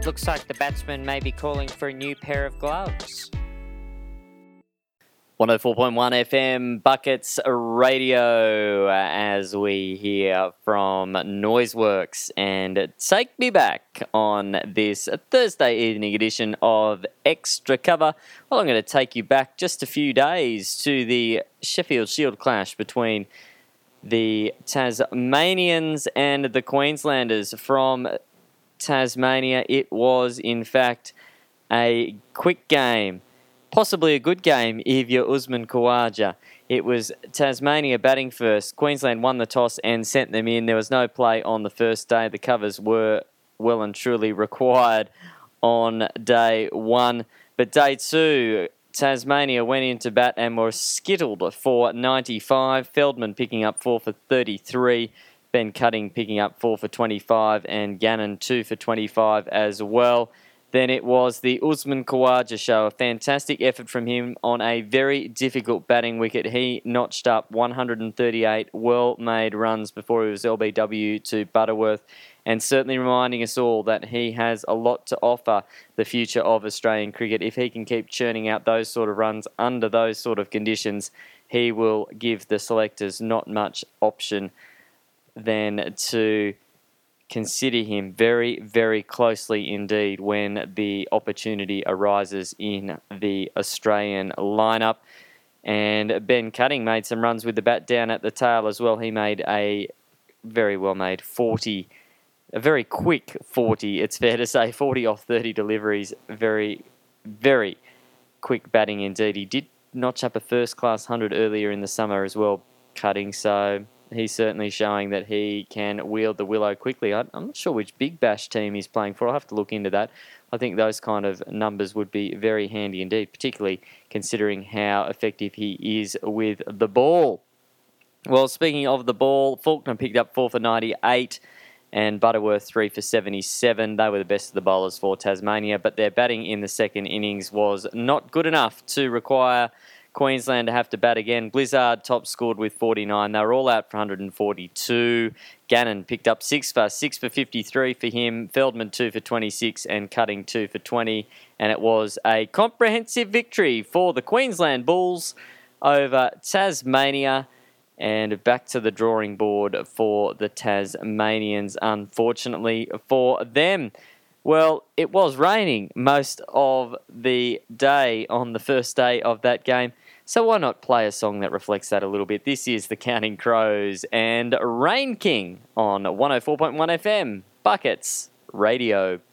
Looks like the batsman may be calling for a new pair of gloves. 104.1 FM Buckets Radio as we hear from Noiseworks and take me back on this Thursday evening edition of Extra Cover. Well, I'm going to take you back just a few days to the Sheffield Shield clash between the Tasmanians and the Queenslanders. From Tasmania, it was in fact a quick game. Possibly a good game if you're Usman Khawaja. It was Tasmania batting first. Queensland won the toss and sent them in. There was no play on the first day. The covers were well and truly required on day one. But day two, Tasmania went into bat and were skittled for 95. Feldman picking up 4 for 33. Ben Cutting picking up 4 for 25. And Gannon 2 for 25 as well. Then it was the Usman Khawaja show. A fantastic effort from him on a very difficult batting wicket. He notched up 138 well-made runs before he was LBW to Butterworth, and certainly reminding us all that he has a lot to offer the future of Australian cricket. If he can keep churning out those sort of runs under those sort of conditions, he will give the selectors not much option than to consider him very, very closely indeed when the opportunity arises in the Australian lineup. And Ben Cutting made some runs with the bat down at the tail as well. He made a very well-made 40, a very quick 40, it's fair to say, 40 off 30 deliveries. Very, very quick batting indeed. He did notch up a first-class 100 earlier in the summer as well, Cutting, so he's certainly showing that he can wield the willow quickly. I'm not sure which Big Bash team he's playing for. I'll have to look into that. I think those kind of numbers would be very handy indeed, particularly considering how effective he is with the ball. Well, speaking of the ball, Faulkner picked up 4 for 98 and Butterworth 3 for 77. They were the best of the bowlers for Tasmania, but their batting in the second innings was not good enough to require Queensland to have to bat again. Blizzard top scored with 49. They were all out for 142. Gannon picked up 6 for 53 for him. Feldman 2 for 26 and Cutting 2 for 20. And it was a comprehensive victory for the Queensland Bulls over Tasmania. And back to the drawing board for the Tasmanians, unfortunately for them. Well, it was raining most of the day on the first day of that game, so why not play a song that reflects that a little bit? This is the Counting Crows and Rain King on 104.1 FM, Buckets Radio.